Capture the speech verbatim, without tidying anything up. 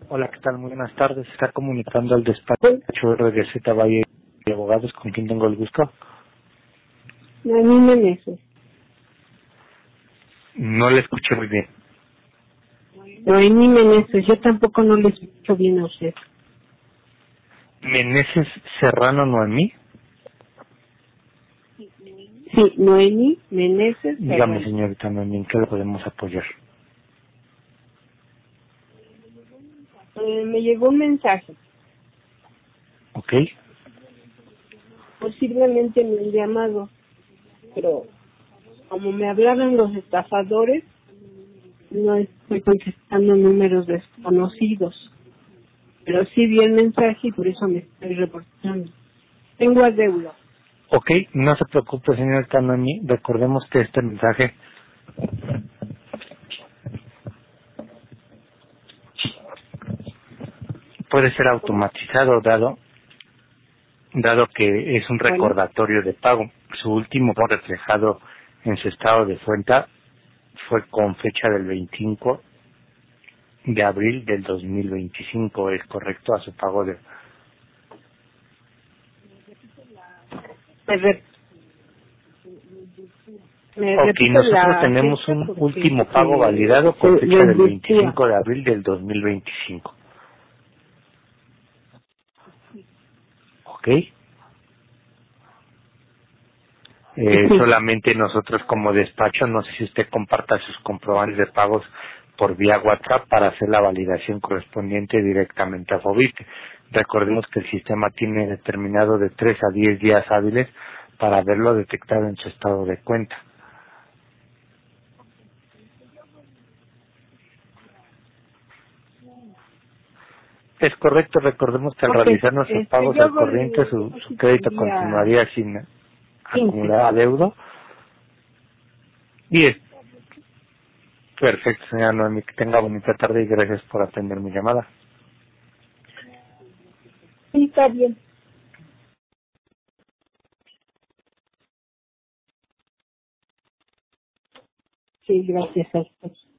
Hola, ¿qué tal? Muy buenas tardes. Está comunicando al despacho R D Z Valle de Abogados, con quien tengo el gusto. Noemí Meneses. No le escuché muy bien. Noemí Meneses, yo tampoco no le escucho bien a usted. Meneses Serrano Noemí. Sí, Noemí Meneses Dígame, Serrano. señorita Noemí, ¿en qué le podemos apoyar? Eh, me llegó un mensaje. ¿Ok? Posiblemente me han llamado, pero como me hablaron los estafadores, no estoy contestando números desconocidos. Pero sí vi el mensaje y por eso me estoy reportando. Tengo adeudo. Ok, no se preocupe, señorita Noemí. Recordemos que este mensaje puede ser automatizado, dado dado que es un Bueno, recordatorio de pago. Su último pago reflejado en su estado de cuenta fue con fecha del veinticinco de abril del dos mil veinticinco, ¿es correcto? A su pago de... me, re- me Ok, repite nosotros la tenemos fecha un porque último pago eh, validado se con fecha del desvirtúa. veinticinco de abril del dos mil veinticinco. ¿Ok? Eh, Sí. solamente nosotros como despacho, no sé si usted comparta sus comprobantes de pagos por vía WhatsApp para hacer la validación correspondiente directamente a FOBIT. Recordemos que el sistema tiene determinado de tres a diez días hábiles para verlo detectado en su estado de cuenta. Es correcto, recordemos que al Ok, realizar nuestros este, pagos yo al hago corriente el su, su depósito el crédito día continuaría sin quince. acumular adeudo. Y es perfecto, señora Noemi, que tenga bonita tarde y gracias por atender mi llamada. Sí, está bien. Sí, gracias a usted.